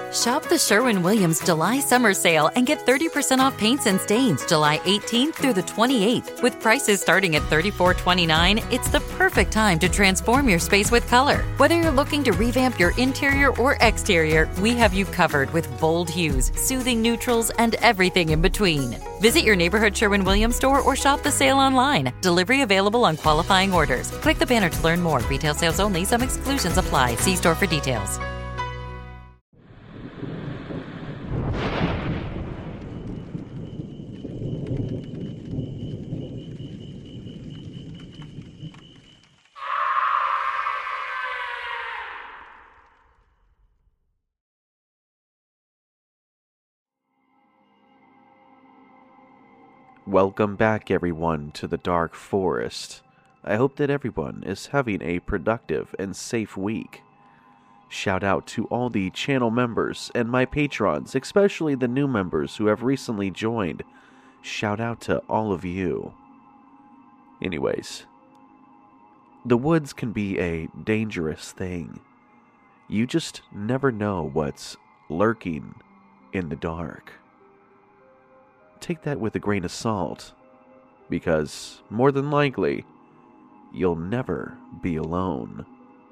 Shop the Sherwin-Williams July Summer Sale and get 30% off paints and stains July 18th through the 28th. With prices starting at $34.29, it's the perfect time to transform your space with color. Whether you're looking to revamp your interior or exterior, we have you covered with bold hues, soothing neutrals, and everything in between. Visit your neighborhood Sherwin-Williams store or shop the sale online. Delivery available on qualifying orders. Click the banner to learn more. Retail sales only. Some exclusions apply. See store for details. Welcome back, everyone, to the Dark Forest. I hope that everyone is having a productive and safe week. Shout out to all the channel members and my patrons, especially the new members who have recently joined. Shout out to all of you. Anyways, the woods can be a dangerous thing. You just never know what's lurking in the dark. Take that with a grain of salt, because more than likely, you'll never be alone.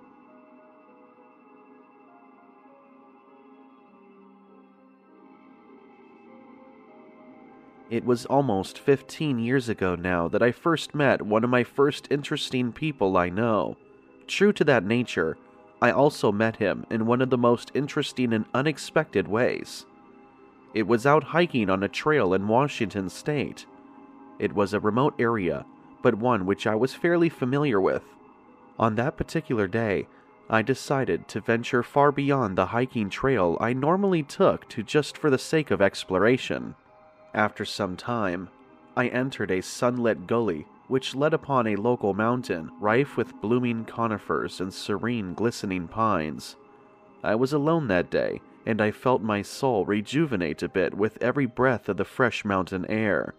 It was almost 15 years ago now that I first met one of my first interesting people I know. True to that nature, I also met him in one of the most interesting and unexpected ways. It was out hiking on a trail in Washington State. It was a remote area, but one which I was fairly familiar with. On that particular day, I decided to venture far beyond the hiking trail I normally took to just for the sake of exploration. After some time, I entered a sunlit gully which led upon a local mountain rife with blooming conifers and serene glistening pines. I was alone that day, and I felt my soul rejuvenate a bit with every breath of the fresh mountain air.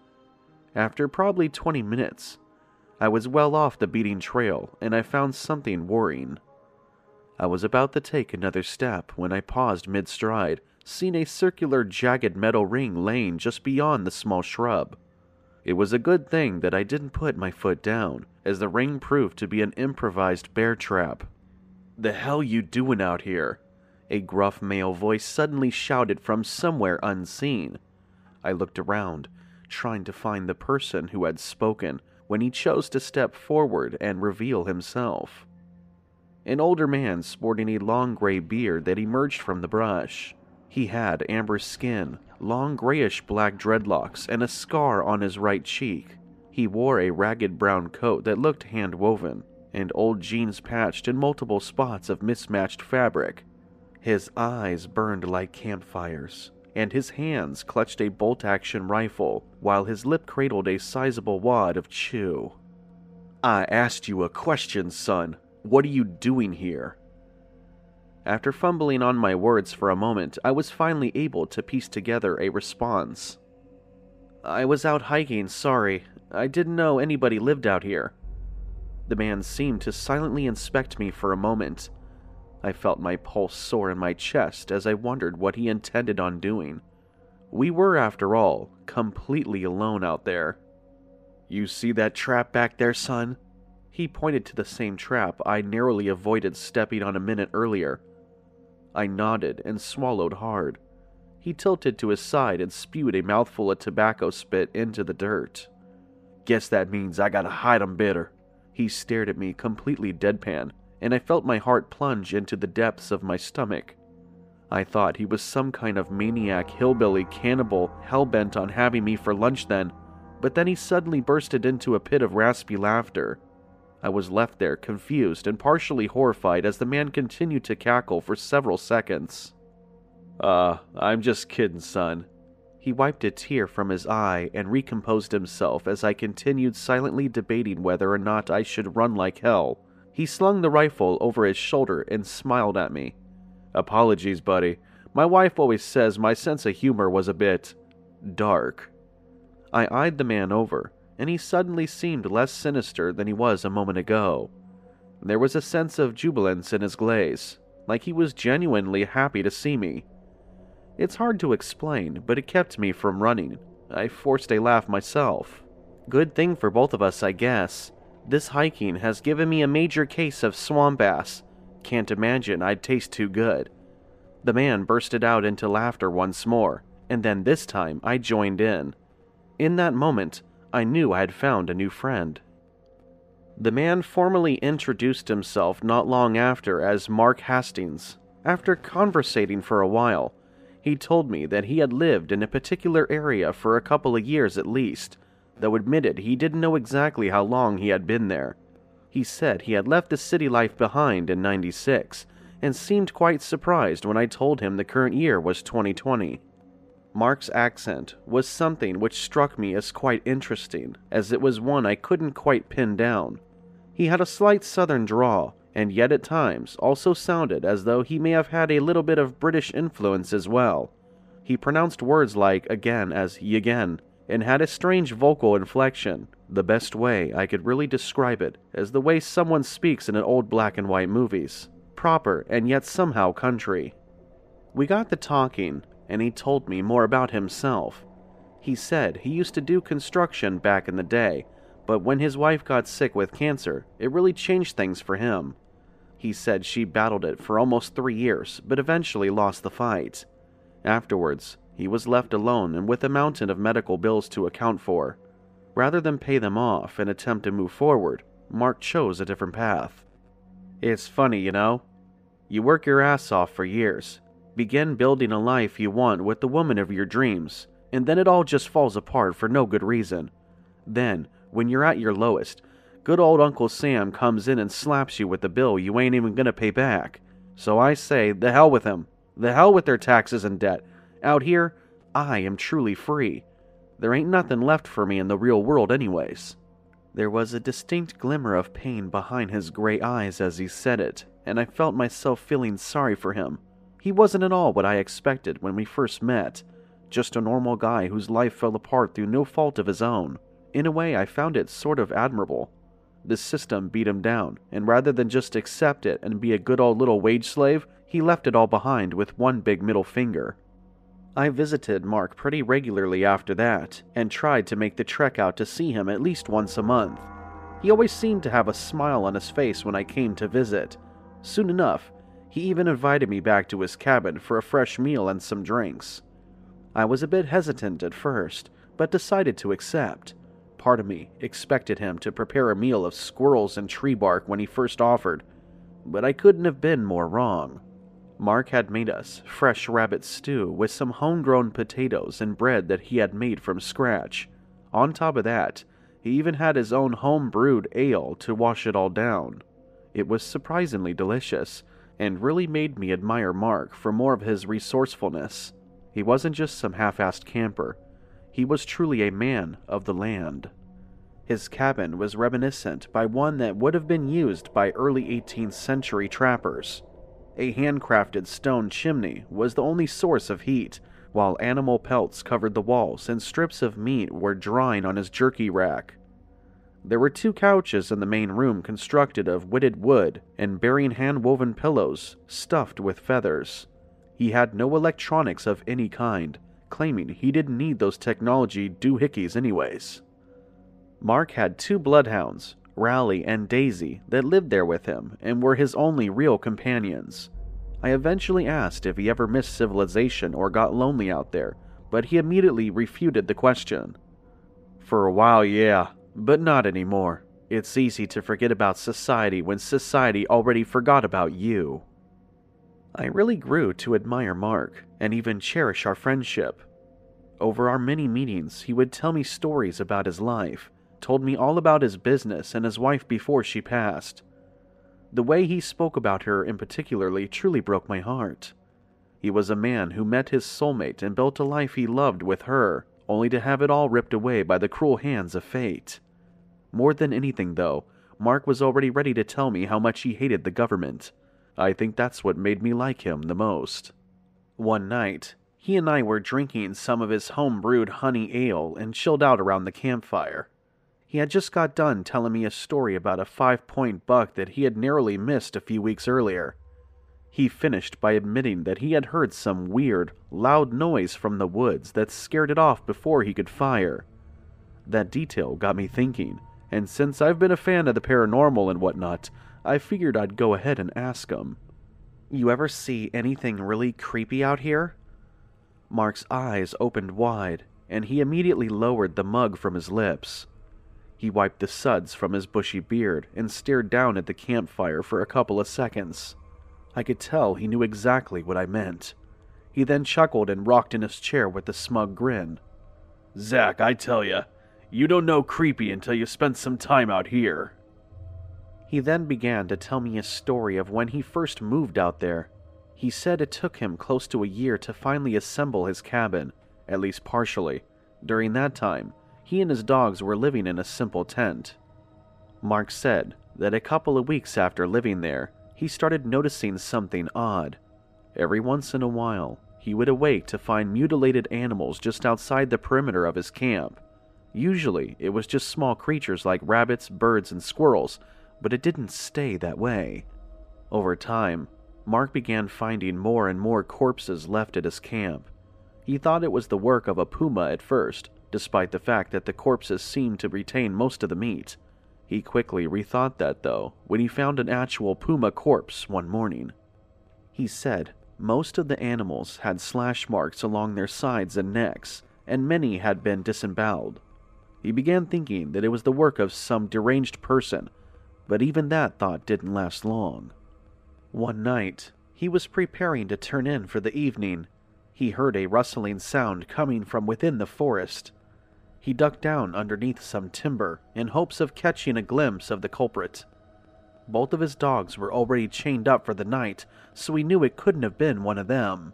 After probably 20 minutes, I was well off the beaten trail, and I found something worrying. I was about to take another step when I paused mid-stride, seeing a circular jagged metal ring laying just beyond the small shrub. It was a good thing that I didn't put my foot down, as the ring proved to be an improvised bear trap. "The hell you doing out here?" A gruff male voice suddenly shouted from somewhere unseen. I looked around, trying to find the person who had spoken, when he chose to step forward and reveal himself. An older man sporting a long gray beard that emerged from the brush. He had amber skin, long grayish-black dreadlocks, and a scar on his right cheek. He wore a ragged brown coat that looked hand-woven, and old jeans patched in multiple spots of mismatched fabric. His eyes burned like campfires, and his hands clutched a bolt-action rifle, while his lip cradled a sizable wad of chew. "I asked you a question, son. What are you doing here?" After fumbling on my words for a moment, I was finally able to piece together a response. "I was out hiking, sorry. I didn't know anybody lived out here." The man seemed to silently inspect me for a moment. I felt my pulse soar in my chest as I wondered what he intended on doing. We were, after all, completely alone out there. "You see that trap back there, son?" He pointed to the same trap I narrowly avoided stepping on a minute earlier. I nodded and swallowed hard. He tilted to his side and spewed a mouthful of tobacco spit into the dirt. "Guess that means I gotta hide 'em better." He stared at me completely deadpan, and I felt my heart plunge into the depths of my stomach. I thought he was some kind of maniac hillbilly cannibal hell-bent on having me for lunch then, but then he suddenly bursted into a pit of raspy laughter. I was left there confused and partially horrified as the man continued to cackle for several seconds. I'm just kidding, son." He wiped a tear from his eye and recomposed himself as I continued silently debating whether or not I should run like hell. He slung the rifle over his shoulder and smiled at me. "Apologies, buddy. My wife always says my sense of humor was a bit dark." I eyed the man over, and he suddenly seemed less sinister than he was a moment ago. There was a sense of jubilance in his glaze. like he was genuinely happy to see me. It's hard to explain, but it kept me from running. I forced a laugh myself. Good thing for both of us, I guess. This hiking has given me a major case of swamp ass. Can't imagine I'd taste too good. The man bursted out into laughter once more, and then this time I joined in. In that moment, I knew I had found a new friend. The man formally introduced himself not long after as Mark Hastings. After conversating for a while, he told me that he had lived in a particular area for a couple of years at least, though admitted he didn't know exactly how long he had been there. He said he had left the city life behind in '96, and seemed quite surprised when I told him the current year was 2020. Mark's accent was something which struck me as quite interesting, as it was one I couldn't quite pin down. He had a slight southern drawl, and yet at times also sounded as though he may have had a little bit of British influence as well. He pronounced words like again as y'again, and had a strange vocal inflection. The best way I could really describe it is the way someone speaks in an old black and white movies. Proper and yet somehow country. We got to talking, and he told me more about himself. He said he used to do construction back in the day, but when his wife got sick with cancer, it really changed things for him. He said she battled it for almost 3 years, but eventually lost the fight. Afterwards, he was left alone and with a mountain of medical bills to account for. Rather than pay them off and attempt to move forward, Mark chose a different path. It's funny, you know? You work your ass off for years, begin building a life you want with the woman of your dreams, and then it all just falls apart for no good reason. Then, when you're at your lowest, good old Uncle Sam comes in and slaps you with the bill you ain't even gonna pay back. So I say, the hell with him. The hell with their taxes and debt. Out here, I am truly free. There ain't nothing left for me in the real world anyways. There was a distinct glimmer of pain behind his gray eyes as he said it, and I felt myself feeling sorry for him. He wasn't at all what I expected when we first met. Just a normal guy whose life fell apart through no fault of his own. In a way, I found it sort of admirable. The system beat him down, and rather than just accept it and be a good old little wage slave, he left it all behind with one big middle finger. I visited Mark pretty regularly after that, and tried to make the trek out to see him at least once a month. He always seemed to have a smile on his face when I came to visit. Soon enough, he even invited me back to his cabin for a fresh meal and some drinks. I was a bit hesitant at first, but decided to accept. Part of me expected him to prepare a meal of squirrels and tree bark when he first offered, but I couldn't have been more wrong. Mark had made us fresh rabbit stew with some homegrown potatoes and bread that he had made from scratch. On top of that, he even had his own home-brewed ale to wash it all down. It was surprisingly delicious, and really made me admire Mark for more of his resourcefulness. He wasn't just some half-assed camper. He was truly a man of the land. His cabin was reminiscent by one that would have been used by early 18th century trappers. A handcrafted stone chimney was the only source of heat, while animal pelts covered the walls and strips of meat were drying on his jerky rack. There were 2 couches in the main room constructed of whitted wood and bearing hand-woven pillows stuffed with feathers. He had no electronics of any kind, claiming he didn't need those technology doohickeys anyways. Mark had 2 bloodhounds, Raleigh and Daisy, that lived there with him and were his only real companions. I eventually asked if he ever missed civilization or got lonely out there, but he immediately refuted the question. For a while, yeah, but not anymore. It's easy to forget about society when society already forgot about you. I really grew to admire Mark and even cherish our friendship. Over our many meetings, he would tell me stories about his life, told me all about his business and his wife before she passed. The way he spoke about her in particularly truly broke my heart. He was a man who met his soulmate and built a life he loved with her, only to have it all ripped away by the cruel hands of fate. More than anything, though, Mark was already ready to tell me how much he hated the government. I think that's what made me like him the most. One night, he and I were drinking some of his home-brewed honey ale and chilled out around the campfire. He had just got done telling me a story about a 5-point buck that he had narrowly missed a few weeks earlier. He finished by admitting that he had heard some weird, loud noise from the woods that scared it off before he could fire. That detail got me thinking, and since I've been a fan of the paranormal and whatnot, I figured I'd go ahead and ask him. "You ever see anything really creepy out here?" Mark's eyes opened wide, and he immediately lowered the mug from his lips. He wiped the suds from his bushy beard and stared down at the campfire for a couple of seconds. I could tell he knew exactly what I meant. He then chuckled and rocked in his chair with a smug grin. "Zach, I tell ya, you don't know creepy until you spent some time out here." He then began to tell me a story of when he first moved out there. He said it took him close to a year to finally assemble his cabin, at least partially. During that time, he and his dogs were living in a simple tent. Mark said that a couple of weeks after living there, he started noticing something odd. Every once in a while, he would awake to find mutilated animals just outside the perimeter of his camp. Usually, it was just small creatures like rabbits, birds, and squirrels, but it didn't stay that way. Over time, Mark began finding more and more corpses left at his camp. He thought it was the work of a puma at first, despite the fact that the corpses seemed to retain most of the meat. He quickly rethought that, though, when he found an actual puma corpse one morning. He said most of the animals had slash marks along their sides and necks, and many had been disemboweled. He began thinking that it was the work of some deranged person, but even that thought didn't last long. One night, he was preparing to turn in for the evening. He heard a rustling sound coming from within the forest. He ducked down underneath some timber in hopes of catching a glimpse of the culprit. Both of his dogs were already chained up for the night, so he knew it couldn't have been one of them.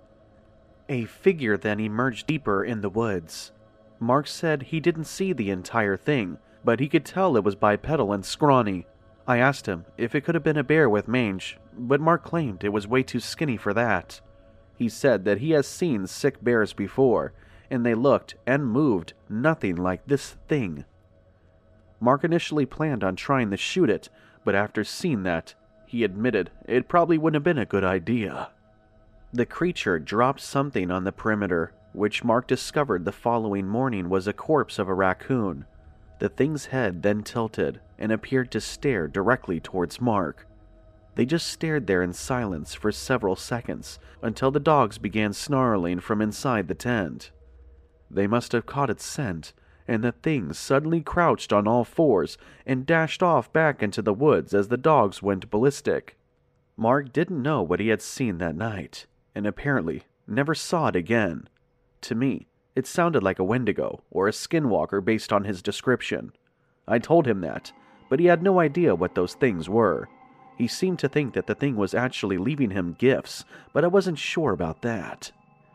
A figure then emerged deeper in the woods. Mark said he didn't see the entire thing, but he could tell it was bipedal and scrawny. I asked him if it could have been a bear with mange, but Mark claimed it was way too skinny for that. He said that he has seen sick bears before, and they looked and moved nothing like this thing. Mark initially planned on trying to shoot it, but after seeing that, he admitted it probably wouldn't have been a good idea. The creature dropped something on the perimeter, which Mark discovered the following morning was a corpse of a raccoon. The thing's head then tilted and appeared to stare directly towards Mark. They just stared there in silence for several seconds until the dogs began snarling from inside the tent. They must have caught its scent, and the thing suddenly crouched on all fours and dashed off back into the woods as the dogs went ballistic. Mark didn't know what he had seen that night, and apparently never saw it again. To me, it sounded like a Wendigo or a skinwalker based on his description. I told him that, but he had no idea what those things were. He seemed to think that the thing was actually leaving him gifts, but I wasn't sure about that.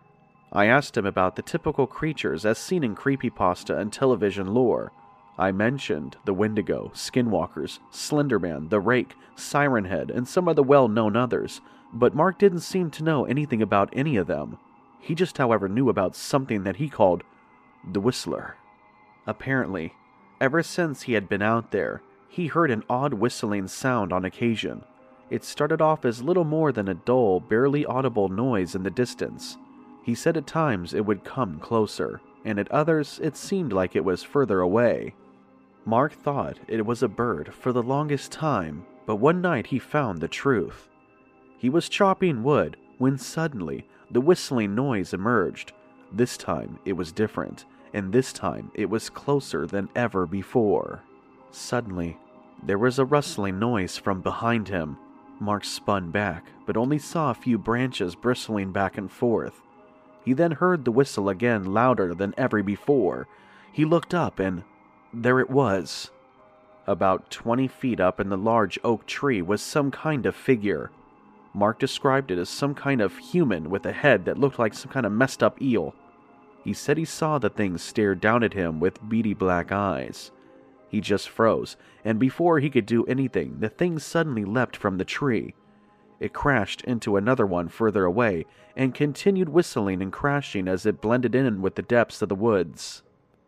I asked him about the typical creatures as seen in creepypasta and television lore. I mentioned the Wendigo, Skinwalkers, Slenderman, the Rake, Siren Head, and some of the well-known others, but Mark didn't seem to know anything about any of them. He just, however, knew about something that he called the Whistler. Apparently, ever since he had been out there, he heard an odd whistling sound on occasion. It started off as little more than a dull, barely audible noise in the distance. He said at times it would come closer, and at others it seemed like it was further away. Mark thought it was a bird for the longest time, but one night he found the truth. He was chopping wood when suddenly the whistling noise emerged. This time it was different, and this time it was closer than ever before. Suddenly, there was a rustling noise from behind him. Mark spun back, but only saw a few branches bristling back and forth. He then heard the whistle again, louder than ever before. He looked up, and there it was. About 20 feet up in the large oak tree was some kind of figure. Mark described it as some kind of human with a head that looked like some kind of messed up eel. He said he saw the thing stare down at him with beady black eyes. He just froze, and before he could do anything, the thing suddenly leapt from the tree. It crashed into another one further away, and continued whistling and crashing as it blended in with the depths of the woods.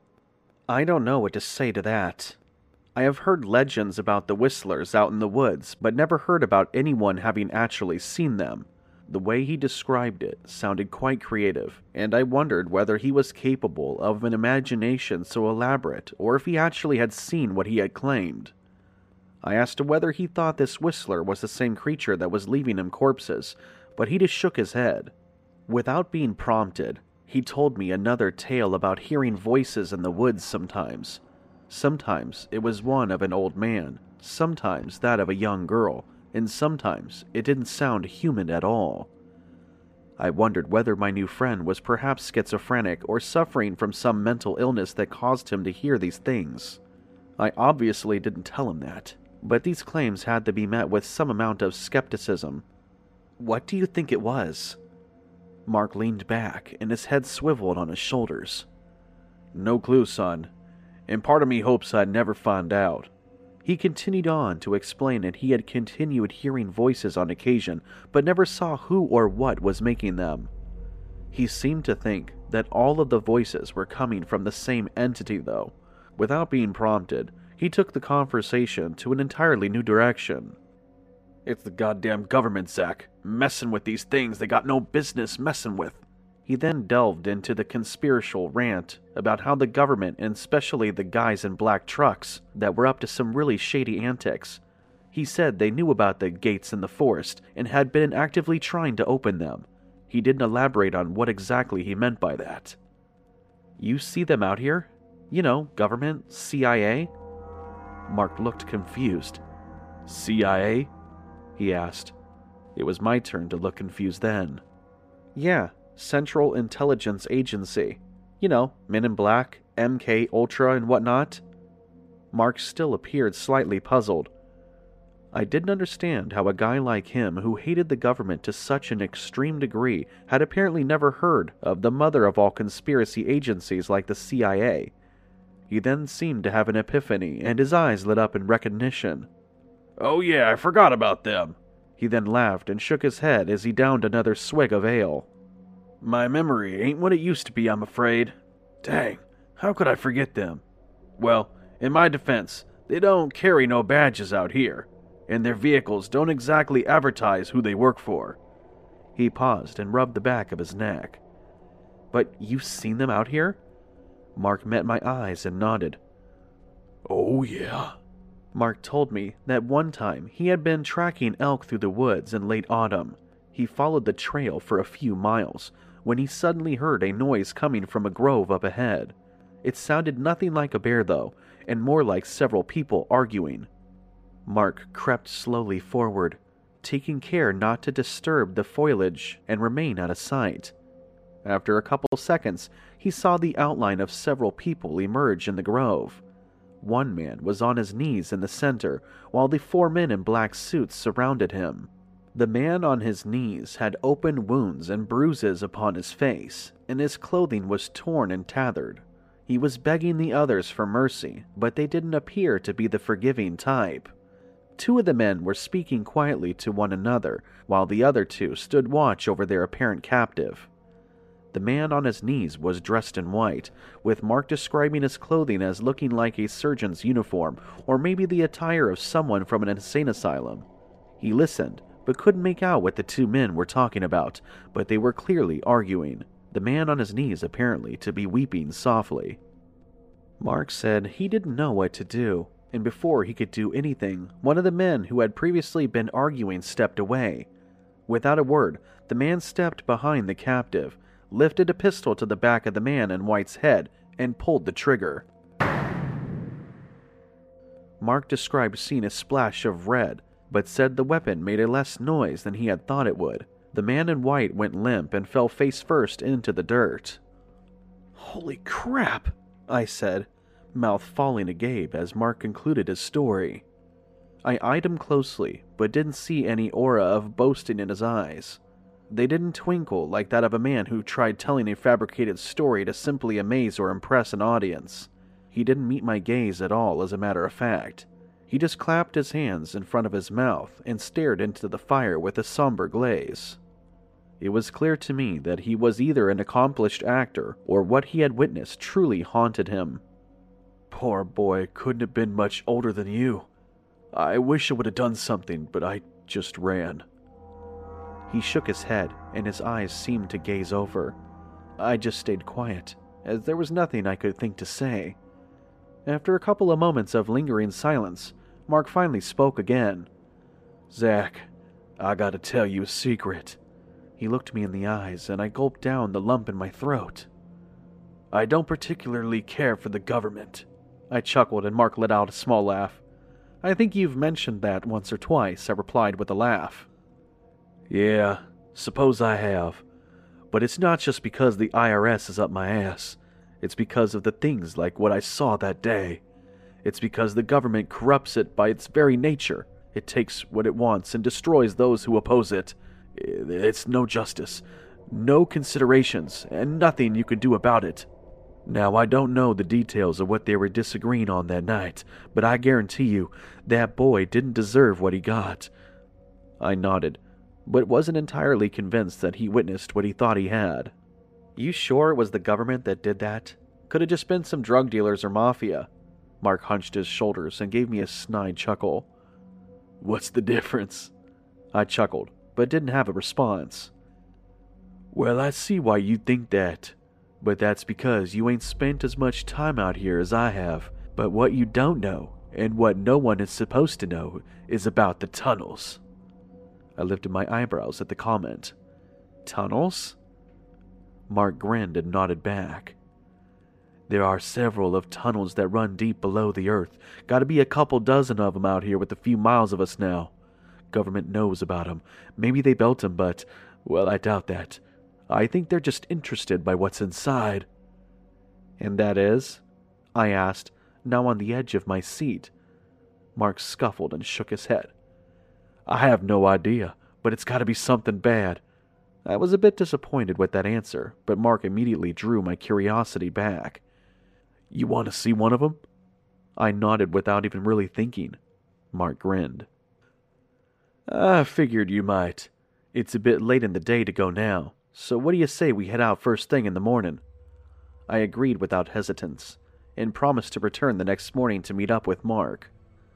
I don't know what to say to that. I have heard legends about the whistlers out in the woods, but never heard about anyone having actually seen them. The way he described it sounded quite creative, and I wondered whether he was capable of an imagination so elaborate or if he actually had seen what he had claimed. I asked him whether he thought this Whistler was the same creature that was leaving him corpses, but he just shook his head. Without being prompted, he told me another tale about hearing voices in the woods sometimes. Sometimes it was one of an old man, sometimes that of a young girl, and sometimes it didn't sound human at all. I wondered whether my new friend was perhaps schizophrenic or suffering from some mental illness that caused him to hear these things. I obviously didn't tell him that, but these claims had to be met with some amount of skepticism. "What do you think it was?" Mark leaned back, and his head swiveled on his shoulders. "No clue, son, and part of me hopes I'd never find out." He continued on to explain that he had continued hearing voices on occasion, but never saw who or what was making them. He seemed to think that all of the voices were coming from the same entity, though. Without being prompted, he took the conversation to an entirely new direction. "It's the goddamn government, Zach, messing with these things they got no business messing with." He then delved into the conspiratorial rant about how the government, and especially the guys in black trucks, that were up to some really shady antics. He said they knew about the gates in the forest and had been actively trying to open them. He didn't elaborate on what exactly he meant by that. "You see them out here? You know, government, CIA?" Mark looked confused. "CIA?" he asked. It was my turn to look confused then. "Yeah. Central Intelligence Agency. You know, Men in Black, MK Ultra, and whatnot." Mark still appeared slightly puzzled. I didn't understand how a guy like him, who hated the government to such an extreme degree, had apparently never heard of the mother of all conspiracy agencies like the CIA. He then seemed to have an epiphany, and his eyes lit up in recognition. "Oh yeah, I forgot about them." He then laughed and shook his head as he downed another swig of ale. "My memory ain't what it used to be, I'm afraid. Dang, how could I forget them? Well, in my defense, they don't carry no badges out here, and their vehicles don't exactly advertise who they work for." He paused and rubbed the back of his neck. "But you've seen them out here?" Mark met my eyes and nodded. "Oh yeah." Mark told me that one time he had been tracking elk through the woods in late autumn. He followed the trail for a few miles when he suddenly heard a noise coming from a grove up ahead. It sounded nothing like a bear, though, and more like several people arguing. Mark crept slowly forward, taking care not to disturb the foliage and remain out of sight. After a couple seconds, he saw the outline of several people emerge in the grove. One man was on his knees in the center, while the 4 men in black suits surrounded him. The man on his knees had open wounds and bruises upon his face, and his clothing was torn and tattered. He was begging the others for mercy, but they didn't appear to be the forgiving type. 2 of the men were speaking quietly to one another, while the other 2 stood watch over their apparent captive. The man on his knees was dressed in white, with Mark describing his clothing as looking like a surgeon's uniform, or maybe the attire of someone from an insane asylum. He listened, but couldn't make out what the 2 men were talking about, but they were clearly arguing, the man on his knees apparently to be weeping softly. Mark said he didn't know what to do, and before he could do anything, one of the men who had previously been arguing stepped away. Without a word, the man stepped behind the captive, lifted a pistol to the back of the man in white's head, and pulled the trigger. Mark described seeing a splash of red, but said the weapon made a less noise than he had thought it would. The man in white went limp and fell face first into the dirt. "Holy crap," I said, mouth falling agape as Mark concluded his story. I eyed him closely, but didn't see any aura of boasting in his eyes. They didn't twinkle like that of a man who tried telling a fabricated story to simply amaze or impress an audience. He didn't meet my gaze at all, as a matter of fact. He just clapped his hands in front of his mouth and stared into the fire with a somber glaze. It was clear to me that he was either an accomplished actor or what he had witnessed truly haunted him. "Poor boy couldn't have been much older than you. I wish I would have done something, but I just ran." He shook his head, and his eyes seemed to gaze over. I just stayed quiet, as there was nothing I could think to say. After a couple of moments of lingering silence, Mark finally spoke again. "Zach, I gotta tell you a secret." He looked me in the eyes, and I gulped down the lump in my throat. "I don't particularly care for the government." I chuckled, and Mark let out a small laugh. "I think you've mentioned that once or twice," I replied with a laugh. "Yeah, suppose I have. But it's not just because the IRS is up my ass. It's because of the things like what I saw that day. It's because the government corrupts it by its very nature. It takes what it wants and destroys those who oppose it. It's no justice, no considerations, and nothing you can do about it. Now, I don't know the details of what they were disagreeing on that night, but I guarantee you, that boy didn't deserve what he got." I nodded, but wasn't entirely convinced that he witnessed what he thought he had. "You sure it was the government that did that? Could have just been some drug dealers or mafia." Mark hunched his shoulders and gave me a snide chuckle. "What's the difference?" I chuckled, but didn't have a response. "Well, I see why you think that. But that's because you ain't spent as much time out here as I have. But what you don't know, and what no one is supposed to know, is about the tunnels." I lifted my eyebrows at the comment. "Tunnels?" Mark grinned and nodded back. "There are several of tunnels that run deep below the earth. Gotta be a couple dozen of them out here with a few miles of us now. Government knows about them. Maybe they built them, but, well, I doubt that. I think they're just interested by what's inside." "And that is?" I asked, now on the edge of my seat. Mark scuffled and shook his head. "I have no idea, but it's gotta be something bad." I was a bit disappointed with that answer, but Mark immediately drew my curiosity back. "You want to see one of them?" I nodded without even really thinking. Mark grinned. "I figured you might. It's a bit late in the day to go now, so what do you say we head out first thing in the morning?" I agreed without hesitance, and promised to return the next morning to meet up with Mark.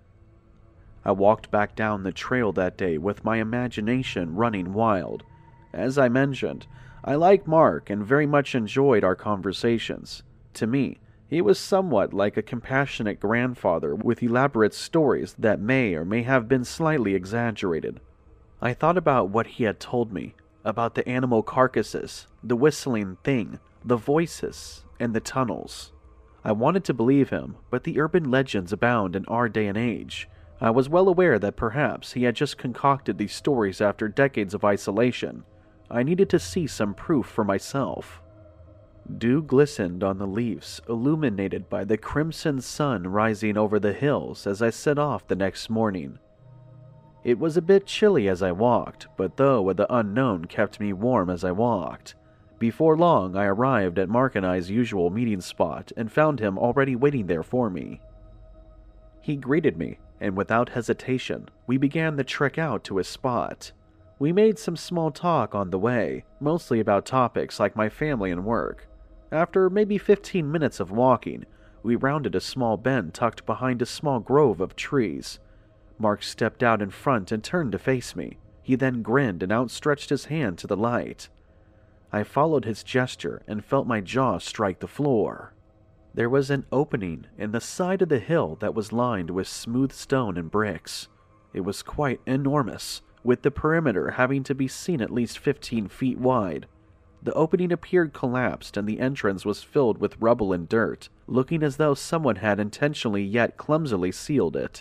I walked back down the trail that day with my imagination running wild. As I mentioned, I like Mark and very much enjoyed our conversations. To me, he was somewhat like a compassionate grandfather with elaborate stories that may or may have been slightly exaggerated. I thought about what he had told me, about the animal carcasses, the whistling thing, the voices, and the tunnels. I wanted to believe him, but the urban legends abound in our day and age. I was well aware that perhaps he had just concocted these stories after decades of isolation. I needed to see some proof for myself. Dew glistened on the leaves, illuminated by the crimson sun rising over the hills as I set off the next morning. It was a bit chilly as I walked, but though the unknown kept me warm as I walked. Before long, I arrived at Mark and I's usual meeting spot and found him already waiting there for me. He greeted me, and without hesitation, we began the trek out to his spot. We made some small talk on the way, mostly about topics like my family and work. After maybe 15 minutes of walking, we rounded a small bend tucked behind a small grove of trees. Mark stepped out in front and turned to face me. He then grinned and outstretched his hand to the light. I followed his gesture and felt my jaw strike the floor. There was an opening in the side of the hill that was lined with smooth stone and bricks. It was quite enormous, with the perimeter having to be seen at least 15 feet wide. The opening appeared collapsed and the entrance was filled with rubble and dirt, looking as though someone had intentionally yet clumsily sealed it.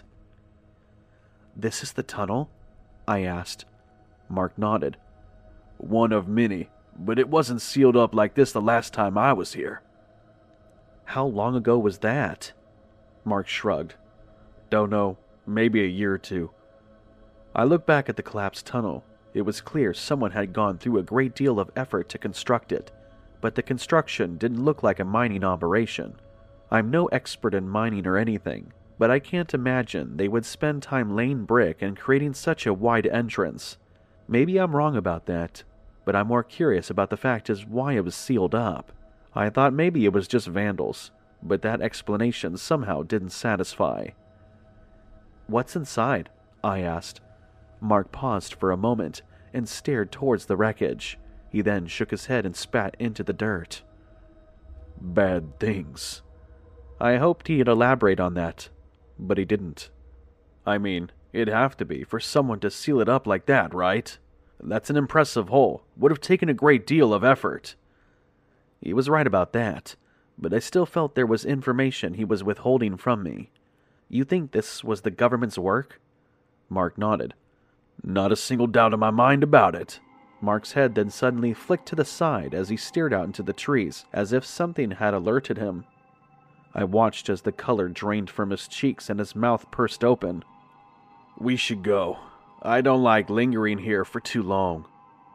"This is the tunnel?" I asked. Mark nodded. "One of many, but it wasn't sealed up like this the last time I was here." "How long ago was that?" Mark shrugged. "Don't know, maybe a year or two." I looked back at the collapsed tunnel. It was clear someone had gone through a great deal of effort to construct it, but the construction didn't look like a mining operation. I'm no expert in mining or anything, but I can't imagine they would spend time laying brick and creating such a wide entrance. Maybe I'm wrong about that, but I'm more curious about the fact as why it was sealed up. I thought maybe it was just vandals, but that explanation somehow didn't satisfy. "What's inside?" I asked. Mark paused for a moment, and stared towards the wreckage. He then shook his head and spat into the dirt. "Bad things." I hoped he'd elaborate on that, but he didn't. I mean, it'd have to be for someone to seal it up like that, right? That's an impressive hole. Would have taken a great deal of effort. He was right about that, but I still felt there was information he was withholding from me. You think this was the government's work? Mark nodded. Not a single doubt in my mind about it. Mark's head then suddenly flicked to the side as he stared out into the trees, as if something had alerted him. I watched as the color drained from his cheeks and his mouth pursed open. We should go. I don't like lingering here for too long.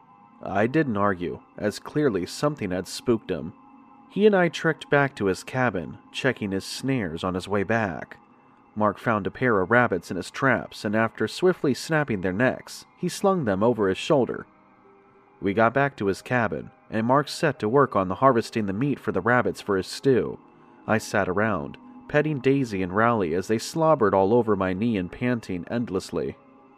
I didn't argue, as clearly something had spooked him. He and I trekked back to his cabin, checking his snares on his way back. Mark found a pair of rabbits in his traps, and after swiftly snapping their necks, he slung them over his shoulder. We got back to his cabin, and Mark set to work on harvesting the meat for the rabbits for his stew. I sat around, petting Daisy and Rowley as they slobbered all over my knee and panting endlessly.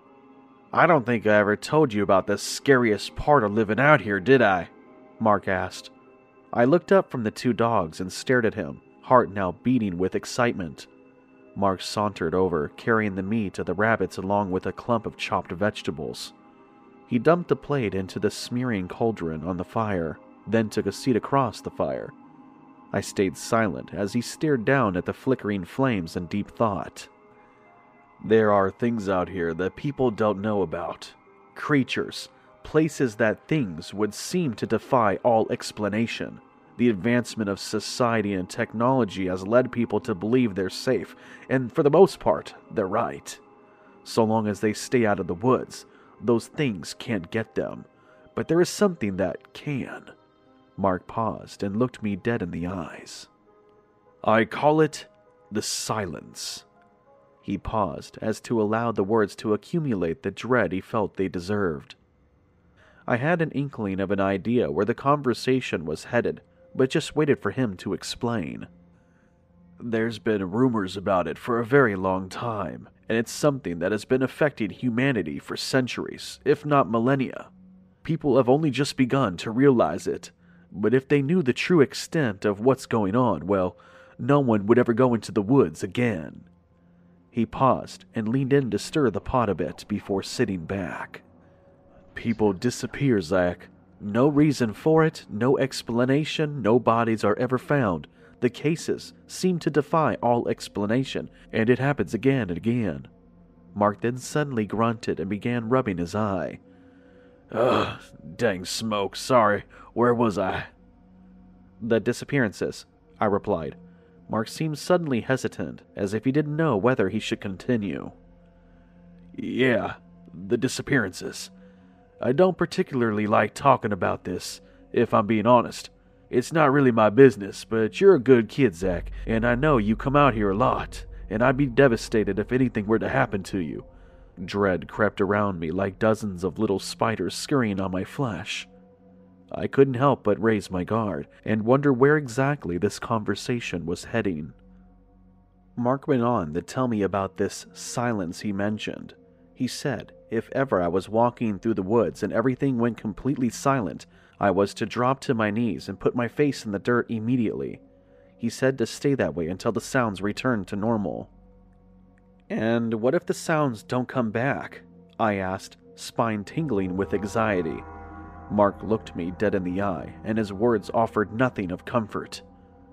I don't think I ever told you about the scariest part of living out here, did I? Mark asked. I looked up from the two dogs and stared at him, heart now beating with excitement. Mark sauntered over, carrying the meat of the rabbits along with a clump of chopped vegetables. He dumped the plate into the smearing cauldron on the fire, then took a seat across the fire. I stayed silent as he stared down at the flickering flames in deep thought. There are things out here that people don't know about. Creatures, places that things would seem to defy all explanation. The advancement of society and technology has led people to believe they're safe, and for the most part, they're right. So long as they stay out of the woods, those things can't get them. But there is something that can. Mark paused and looked me dead in the eyes. I call it the silence. He paused as to allow the words to accumulate the dread he felt they deserved. I had an inkling of an idea where the conversation was headed, but just waited for him to explain. There's been rumors about it for a very long time, and it's something that has been affecting humanity for centuries, if not millennia. People have only just begun to realize it, but if they knew the true extent of what's going on, well, no one would ever go into the woods again. He paused and leaned in to stir the pot a bit before sitting back. People disappear, Zach. No reason for it, no explanation, no bodies are ever found. The cases seem to defy all explanation, and it happens again and again. Mark then suddenly grunted and began rubbing his eye. Ugh, dang smoke, sorry. Where was I? The disappearances, I replied. Mark seemed suddenly hesitant, as if he didn't know whether he should continue. Yeah, the disappearances. I don't particularly like talking about this, if I'm being honest. It's not really my business, but you're a good kid, Zach, and I know you come out here a lot, and I'd be devastated if anything were to happen to you. Dread crept around me like dozens of little spiders scurrying on my flesh. I couldn't help but raise my guard and wonder where exactly this conversation was heading. Mark went on to tell me about this silence he mentioned. He said if ever I was walking through the woods and everything went completely silent, I was to drop to my knees and put my face in the dirt immediately. He said to stay that way until the sounds returned to normal. And what if the sounds don't come back? I asked, spine tingling with anxiety. Mark looked me dead in the eye, and his words offered nothing of comfort.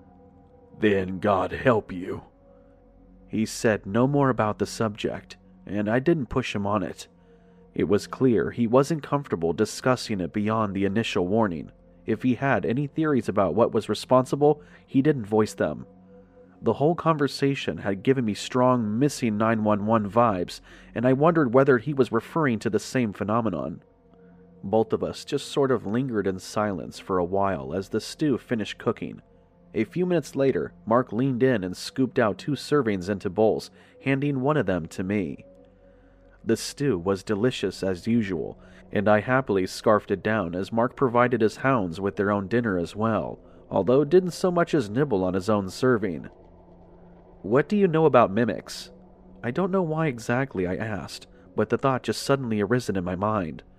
Then God help you. He said no more about the subject, and I didn't push him on it. It was clear he wasn't comfortable discussing it beyond the initial warning. If he had any theories about what was responsible, he didn't voice them. The whole conversation had given me strong missing 911 vibes, and I wondered whether he was referring to the same phenomenon. Both of us just sort of lingered in silence for a while as the stew finished cooking. A few minutes later, Mark leaned in and scooped out 2 servings into bowls, handing one of them to me. The stew was delicious as usual, and I happily scarfed it down as Mark provided his hounds with their own dinner as well, although didn't so much as nibble on his own serving. What do you know about mimics? I don't know why exactly I asked, but the thought just suddenly arisen in my mind.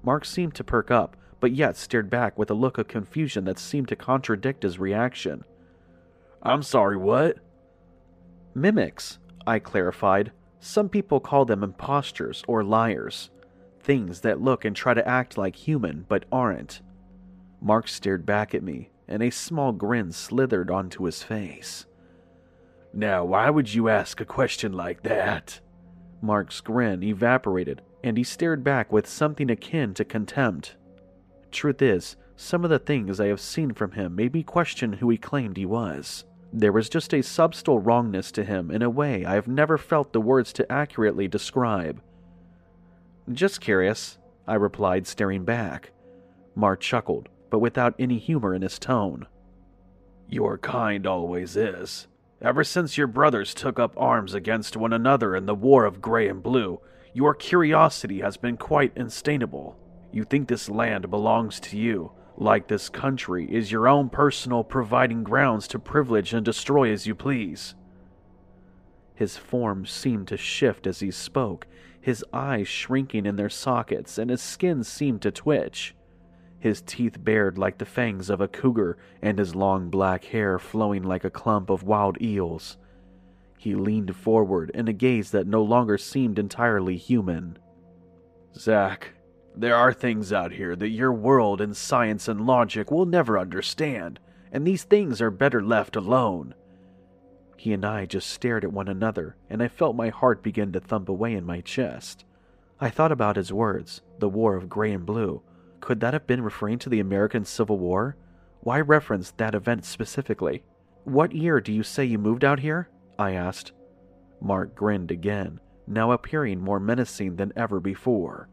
Mark seemed to perk up, but yet stared back with a look of confusion that seemed to contradict his reaction. "I'm sorry, what?" "Mimics," I clarified. "Some people call them impostures or liars. Things that look and try to act like human but aren't." Mark stared back at me, and a small grin slithered onto his face. "Now, why would you ask a question like that?" Mark's grin evaporated, and he stared back with something akin to contempt. Truth is, some of the things I have seen from him made me question who he claimed he was. There was just a subtle wrongness to him in a way I have never felt the words to accurately describe. "Just curious," I replied, staring back. Mark chuckled, but without any humor in his tone. "Your kind always is. Ever since your brothers took up arms against one another in the War of Grey and Blue, your curiosity has been quite insatiable. You think this land belongs to you, like this country is your own personal providing grounds to privilege and destroy as you please." His form seemed to shift as he spoke, his eyes shrinking in their sockets, and his skin seemed to twitch. His teeth bared like the fangs of a cougar, and his long black hair flowing like a clump of wild eels. He leaned forward in a gaze that no longer seemed entirely human. "Zach, there are things out here that your world and science and logic will never understand, and these things are better left alone." He and I just stared at one another, and I felt my heart begin to thump away in my chest. I thought about his words, the War of Grey and Blue. Could that have been referring to the American Civil War? Why reference that event specifically? "What year do you say you moved out here?" I asked. Mark grinned again, now appearing more menacing than ever before.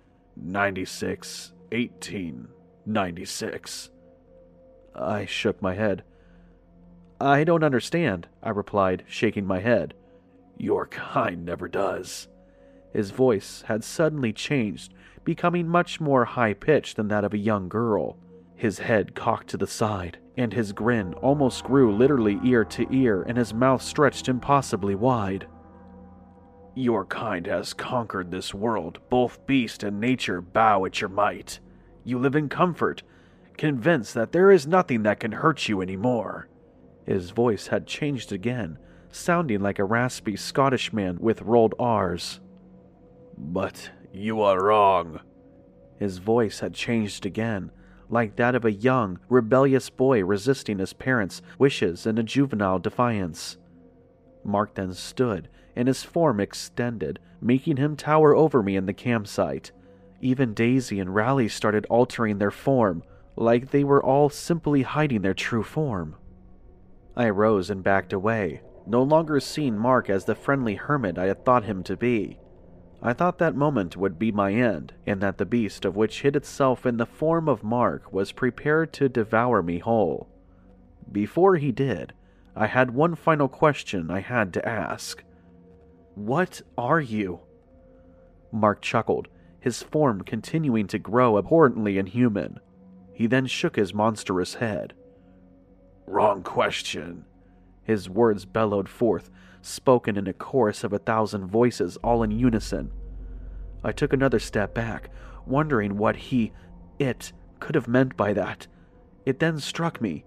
1896. I shook my head. "I don't understand," I replied, shaking my head. "Your kind never does." His voice had suddenly changed, becoming much more high-pitched than that of a young girl. His head cocked to the side, and his grin almost grew literally ear to ear, and his mouth stretched impossibly wide. "Your kind has conquered this world. Both beast and nature bow at your might. You live in comfort, convinced that there is nothing that can hurt you anymore." His voice had changed again, sounding like a raspy Scottish man with rolled R's. "But you are wrong." His voice had changed again, like that of a young, rebellious boy resisting his parents' wishes in a juvenile defiance. Mark then stood, and his form extended, making him tower over me in the campsite. Even Daisy and Raleigh started altering their form, like they were all simply hiding their true form. I rose and backed away, no longer seeing Mark as the friendly hermit I had thought him to be. I thought that moment would be my end, and that the beast of which hid itself in the form of Mark was prepared to devour me whole. Before he did, I had one final question I had to ask. "What are you?" Mark chuckled, his form continuing to grow abhorrently inhuman. He then shook his monstrous head. "Wrong question," his words bellowed forth, spoken in a chorus of 1,000 voices all in unison. I took another step back, wondering what it could have meant by that. It then struck me.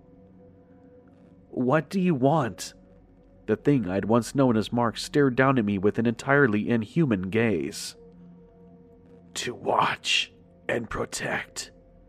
"What do you want?" The thing I'd once known as Mark stared down at me with an entirely inhuman gaze. "To watch and protect."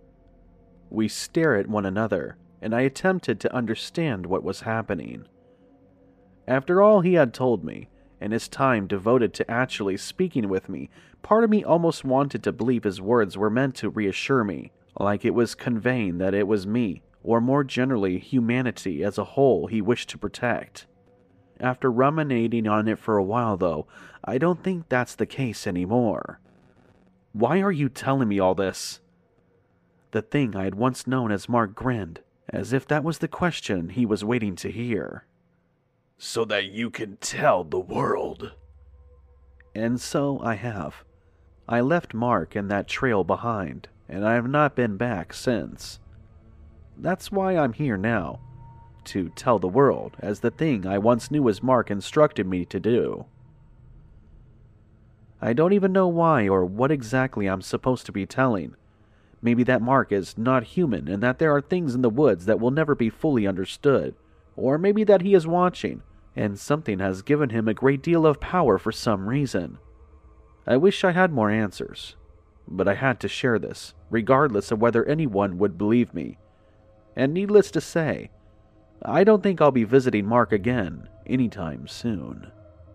We stare at one another, and I attempted to understand what was happening. After all he had told me, and his time devoted to actually speaking with me, part of me almost wanted to believe his words were meant to reassure me, like it was conveying that it was me, or more generally humanity as a whole, he wished to protect. After ruminating on it for a while, though, I don't think that's the case anymore. "Why are you telling me all this?" The thing I had once known as Mark grinned, as if that was the question he was waiting to hear. "So that you can tell the world." And so I have. I left Mark and that trail behind, and I have not been back since. That's why I'm here now, to tell the world, as the thing I once knew as Mark instructed me to do. I don't even know why or what exactly I'm supposed to be telling. Maybe that Mark is not human and that there are things in the woods that will never be fully understood. Or maybe that he is watching, and something has given him a great deal of power for some reason. I wish I had more answers, but I had to share this, regardless of whether anyone would believe me. And needless to say, I don't think I'll be visiting Mark again anytime soon.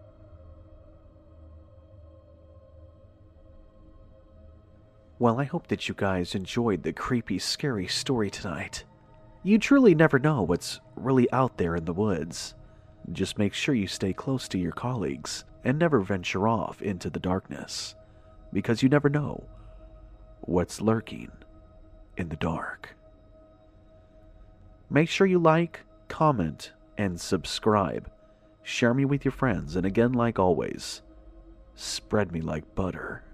Well, I hope that you guys enjoyed the creepy, scary story tonight. You truly never know what's really out there in the woods. Just make sure you stay close to your colleagues and never venture off into the darkness, because you never know what's lurking in the dark. Make sure you like, comment, and subscribe. Share me with your friends, and again, like always, spread me like butter.